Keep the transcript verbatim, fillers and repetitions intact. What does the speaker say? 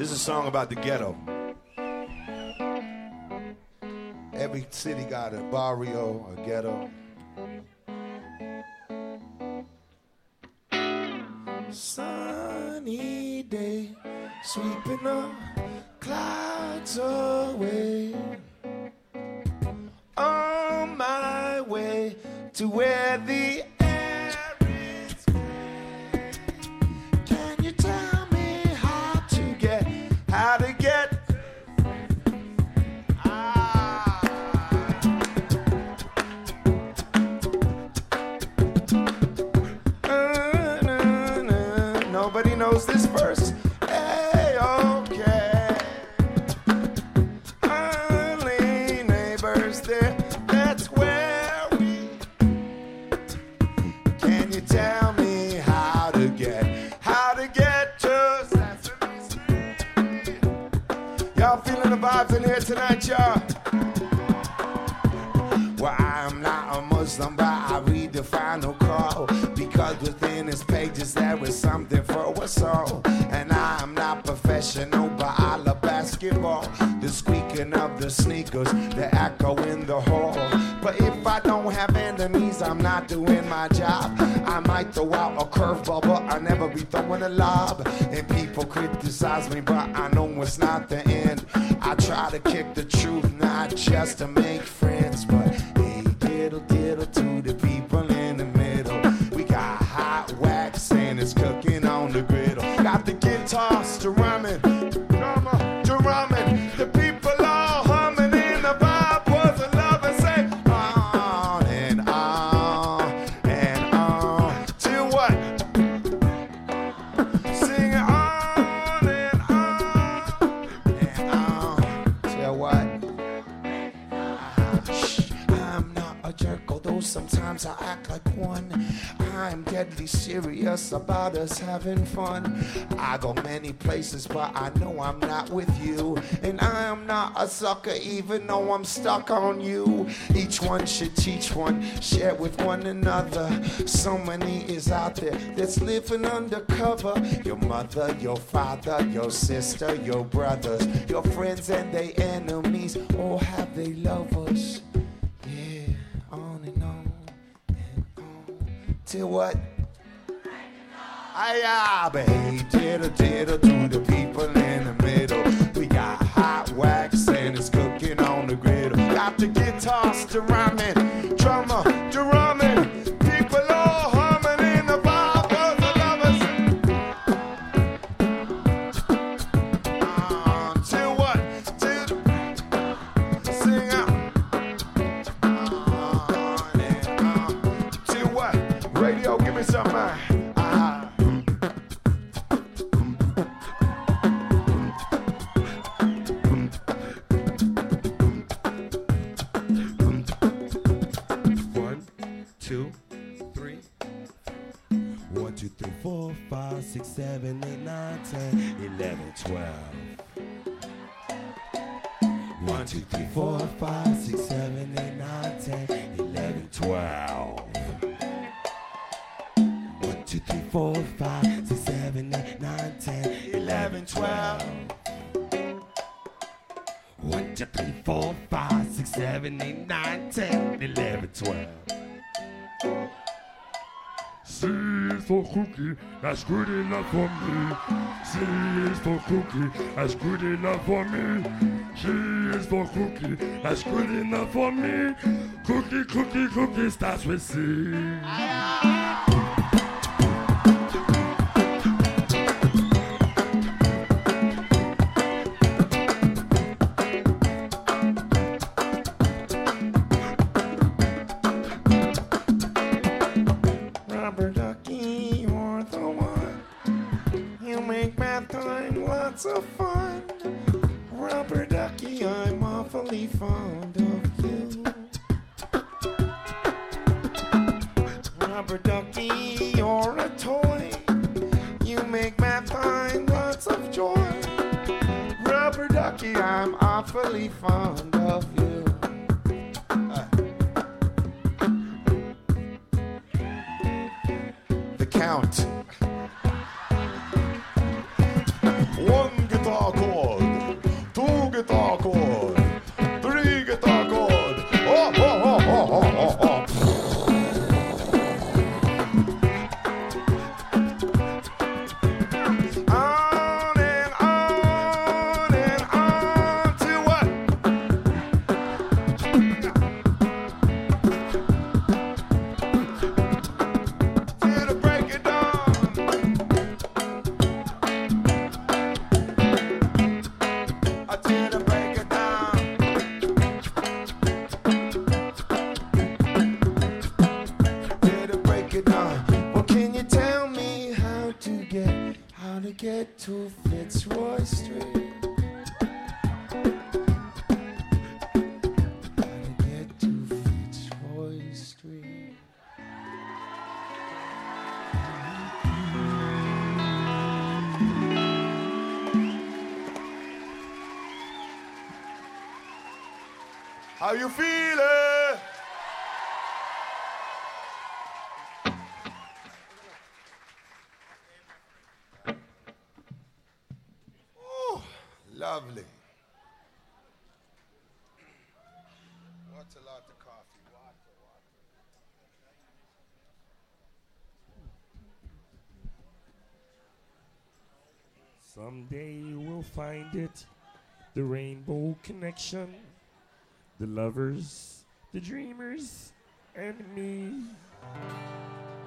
This is a song about the ghetto. Every city got a barrio, a ghetto. Sunny day, sweeping the clouds away. On my way to where the air is gray. Can you tell me how to get, how to get? Ah. Uh, nah, nah. Nobody knows this verse. Hey, okay. Only neighbors there. That's where we. Can you tell me how to get, how to get to Sesame Street? Y'all feeling the vibes in here tonight, y'all? Well, I'm not a Muslim, but I read the final call, because within its pages there is something for us all. And I'm not professional, but I love basketball. The squeaking of the sneakers, the echo in the hall. But if I don't have enemies, I'm not doing my job. I might throw out a curveball, but I'll never be throwing a lob. And people criticize me, but I know it's not the end. I try to kick the truth, not just to make friends, but hey, diddle diddle to the people in the middle. We got hot wax and it's cooking on the griddle. Got the guitars to drumming, drummer to drumming. The people all humming in the vibe was a love and say on and on and on. Till what? Sing it on and on and on. Till what? Shh, I'm not a jerk, although sometimes I act like one. I'm deadly serious about us having fun. I go many places, but I know I'm not with you. And I am not a sucker, even though I'm stuck on you. Each one should teach one, share with one another. So many is out there that's living undercover. Your mother, your father, your sister, your brothers, your friends and their enemies, all have they lovers. Yeah, on and on and on. Till what? Aye, but hey, diddle diddle to the people in the middle. We got hot wax and it's cooking on the griddle. Got the guitars to rhyming, drummer to rhyming. People all humming in the vibe of the lovers. Uh, till what? Till sing out. On and on. Till what? Radio, give me some mind. Six, seven, eight, nine, ten, eleven, twelve. One, two, three, four, five, six, seven, eight, nine, ten, eleven, twelve. One, two, three, four, five, six, seven, eight, nine, ten, eleven, twelve. One, two, three, four, five, six, seven, eight, nine, ten, eleven, twelve. C is for cookie, that's good enough for me. C is for cookie, that's good enough for me. G is for cookie, that's good enough for me. Cookie, cookie, cookie starts with C. Lots of fun. Rubber ducky, I'm awfully fond of you. Rubber ducky, you're a toy. You make math find lots of joy. Rubber ducky, I'm awfully fond of you. Uh. The Count. One guitar guitar chord, two guitar chord, three guitar chord. Oh, oh, oh, oh, oh, oh, oh. On and on and on to what? Till the break of dawn. Till the break of dawn. Till the break of dawn. Well, can you tell me how to get, how to get to Fitzroy Street? How to get to Fitzroy Street? How you feeling? Oh, lovely. What's a lot of coffee? Water, water. Someday you will find it, the rainbow connection, the lovers, the dreamers, and me.